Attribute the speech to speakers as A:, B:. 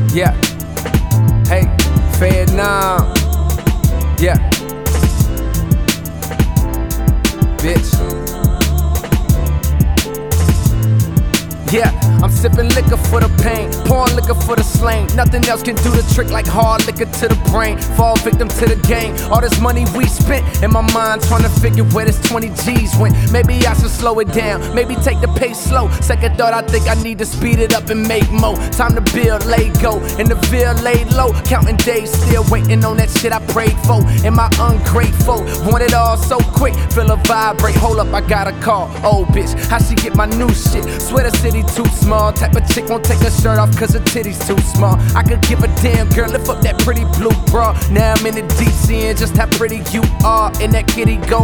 A: Yeah. Hey, Vietnam. Yeah. Bitch. Yeah, I'm sipping liquor for the pain, pouring liquor for the slain. Nothing else can do the trick like hard liquor to the brain. Fall victim to the game. All this money we spent in my mind trying to figure where this 20 G's went. Maybe I should slow it down, maybe take the pace slow. Second thought, I think I need to speed it up and make more. Time to build, lay go, and the bill laid low. Counting days, still waiting on that shit I prayed for. Am I ungrateful? Want it all so quick, feel a vibrate. Hold up, I got a call. Oh bitch, how she get my new shit? Swear the city too small. Type of chick won't take her shirt off cause her titties too small. I could give a damn, girl, lift up that pretty blue bra. Now I'm in the deep sea and just how pretty you are. In that kitty go